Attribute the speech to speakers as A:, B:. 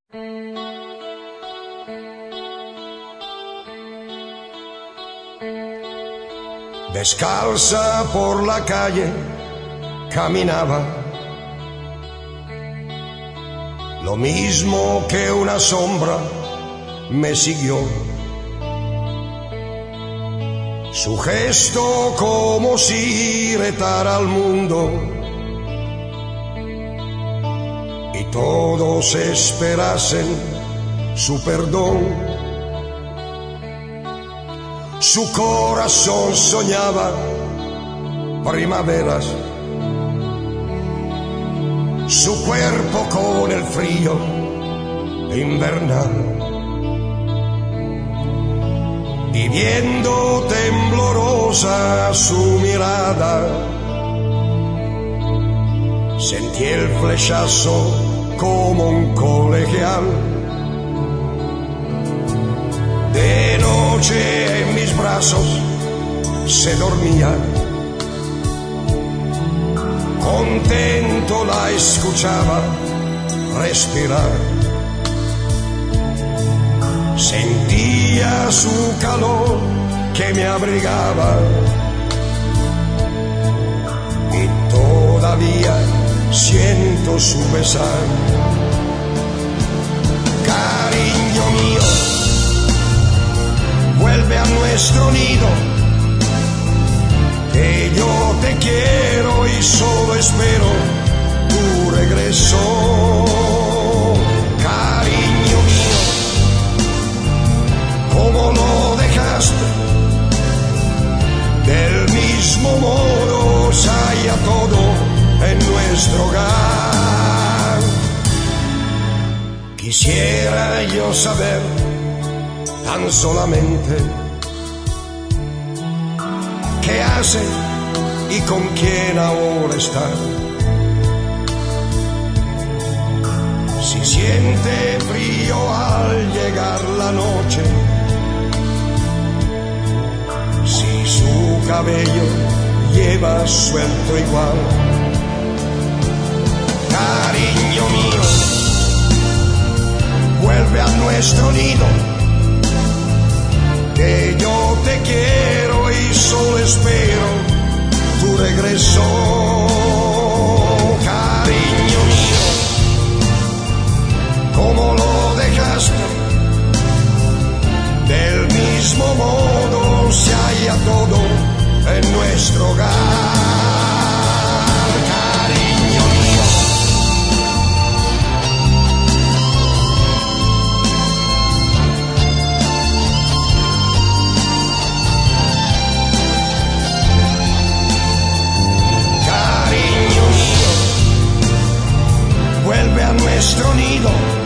A: Descalza por la calle caminaba, lo mismo que una sombra me siguió. Su gesto como si retara al mundo y todos esperasen su perdón. Su corazón soñaba primaveras, su cuerpo con el frío invernal, y viendo temblorosa su mirada, sentí el flechazo como un colegial. De noche en mis brazos se dormía, contento la escuchaba respirar. Sentía su calor que me abrigaba y todavía siento su besar. Cariño mío, vuelve a nuestro nido, que yo te quiero y solo espero tu regreso. Cariño mío, ¿cómo lo dejaste? Del mismo modo se halla todo en nuestro hogar. Quisiera yo saber tan solamente qué hace y con quién ahora está. Si siente frío al llegar la noche, si su cabello lleva suelto igual. Cariño mío, vuelve a nuestro nido, que yo te quiero y solo espero tu regreso. Cariño mío, ¿cómo lo dejaste? Del mismo modo se halla todo en nuestro hogar. Cariño mío, vuelve a nuestro nido,